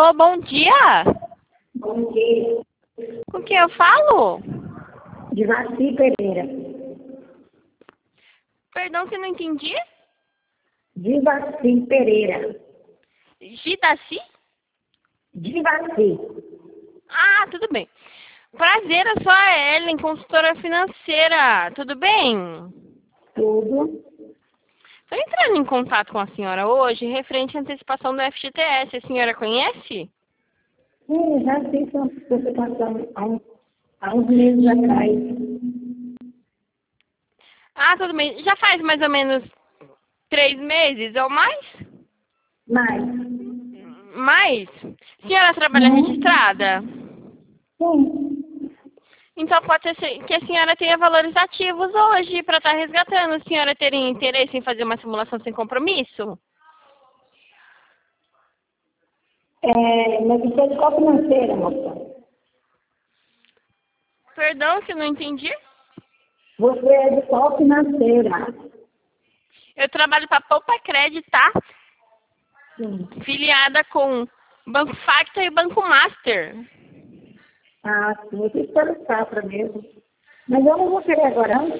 Alô, bom dia. Bom dia. Com quem eu falo? De Vaci Pereira. Perdão que eu não entendi. De Vaci Pereira. Gidaci? De Vaci. Ah, tudo bem. Prazer, eu sou a Ellen, consultora financeira. Tudo bem? Tudo. Estou entrando em contato com a senhora hoje referente à antecipação do FGTS. A senhora conhece? Sim, já fiz uma participação há uns meses atrás. Ah, tudo bem. Já faz mais ou menos 3 meses ou mais? Mas, Mais? A senhora trabalha registrada? sim. Então pode ser que a senhora tenha valores ativos hoje para estar resgatando. A senhora teria interesse em fazer uma simulação sem compromisso? Mas isso é de qual financeira, moça? Perdão que eu não entendi. Você é de qual financeira? Eu trabalho para Poupa Crédito, tá? Sim. Filiada com Banco Facta e Banco Master. Ah, sim, eu fiz pelo Safra mesmo. Mas eu não vou querer agora, não.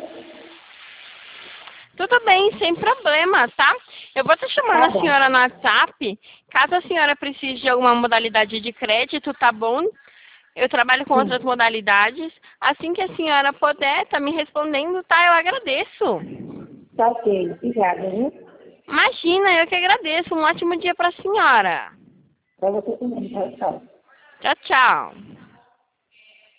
Tudo bem, sem problema, tá? Eu vou estar chamando Tá a bom. senhora no WhatsApp. Caso a senhora precise de alguma modalidade de crédito, tá bom? Eu trabalho com outras Sim. modalidades. Assim que a senhora puder, tá me respondendo, tá? Eu agradeço. Tá ok. Obrigada, viu? Imagina, eu que agradeço. Um ótimo dia para a senhora. Para você também. Tchau, tchau. Tchau, tchau.